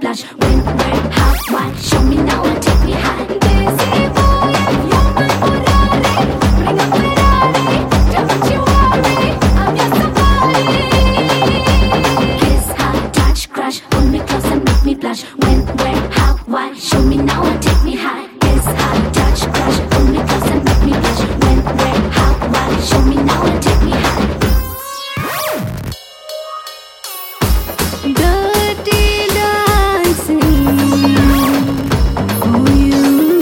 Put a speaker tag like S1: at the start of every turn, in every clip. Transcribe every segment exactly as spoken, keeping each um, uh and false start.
S1: blush. When, where, how, why? Show me now and take me high. Desi boy, you're my Ferrari. Bring a Ferrari, don't you worry. I'm your safari. Kiss, hug, touch, crush. Hold me close and make me blush. When, where, how, why? Show me now and take me high. Kiss, hug, touch, crush. Hold me close and make me blush. When, where, how, why? Show me now and take me high. Dirty dancing for you,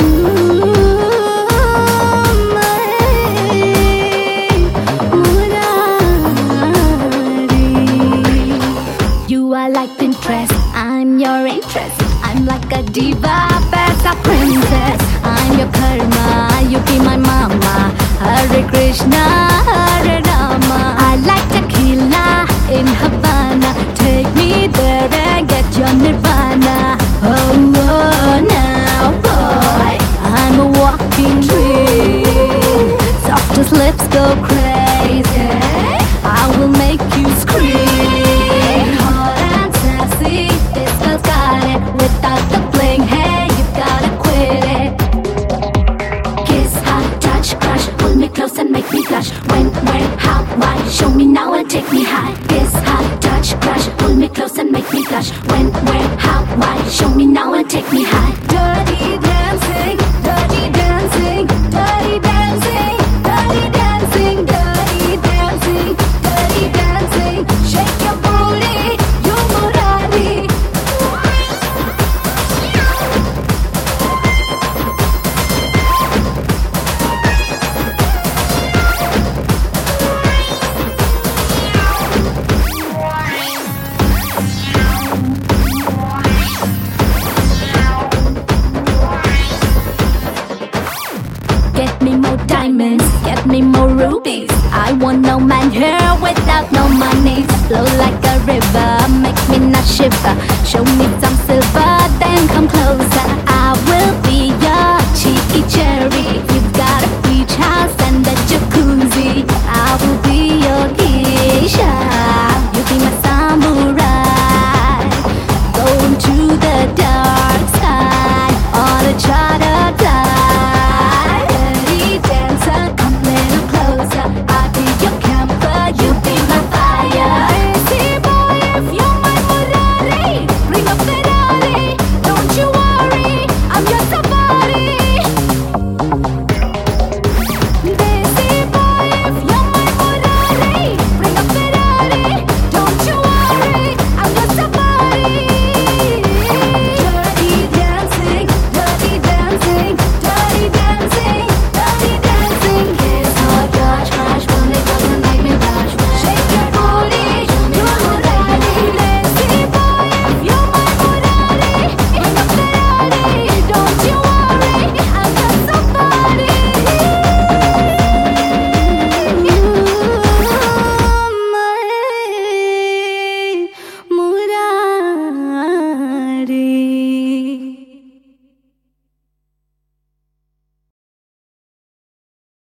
S1: my Murari. You are like Pinterest, I'm your interest. I'm like a diva, best a princess. I'm your karma, you be my mama. Hare Krishna, Hare Rama. I like tequila in Havana. Take me there and get your nirvana. Oh, oh now boy, I'm a walking dream. Softest lips go crazy, I will make you scream. Hot and sassy, this girl's got it. Without the bling, hey, you gotta quit it. Kiss, hug, touch, crush, hold me close and make me blush. When, where, how, why? Show me now and take me high. Kiss, hug, touch, crush, hold me close and make me blush. When, where, how, why? Show me now and take me high. Dirty dancing, dirty dancing, dirty dancing, dirty dancing, dirty dancing, dirty dancing. Shake your booty, you Murari. Get me more diamonds, get me more rubies. I want no man here without no money. Flow like a river, make me not shiver. Show me some silver, then come closer. I will be your cheeky cherry. You've got a beach house and a jacuzzi. I will be your geisha. You be my samurai. Going to